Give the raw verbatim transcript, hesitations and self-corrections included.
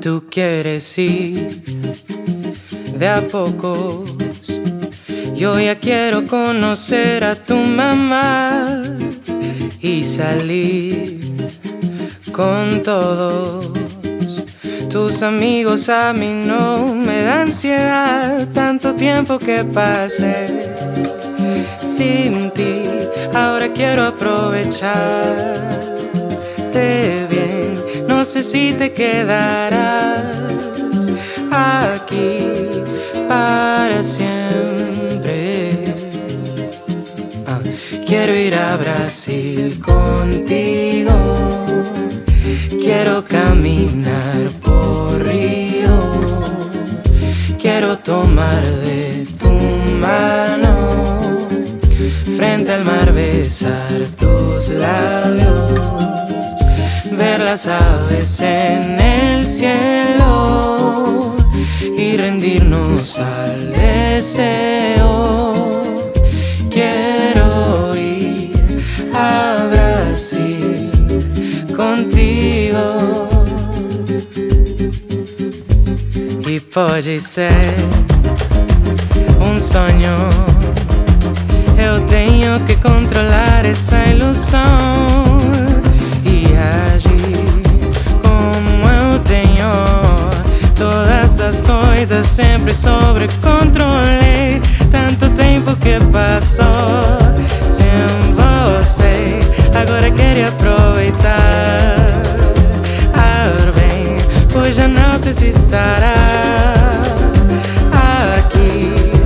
tú quieres ir de a pocos. Yo ya quiero conocer a tu mamá y salir con todos tus amigos. A mí no me da ansiedad tanto tiempo que pase sin ti. Ahora quiero aprovecharte bien. No sé si te quedarás aquí para siempre. Ah, quiero ir a Brasil contigo. Quiero caminar por Río. Quiero tomar de tu mano frente al mar, besar tus labios, ver las aves en el cielo y rendirnos al deseo. Quiero ir a Brasil contigo. E pode ser um sonho. Eu tenho que controlar essa ilusão e agir como eu tenho. Todas as coisas sempre sobre controle. Tanto tempo que passou sem você. Agora quero aproveitar. Ah, bem, pois já não sei se estará aqui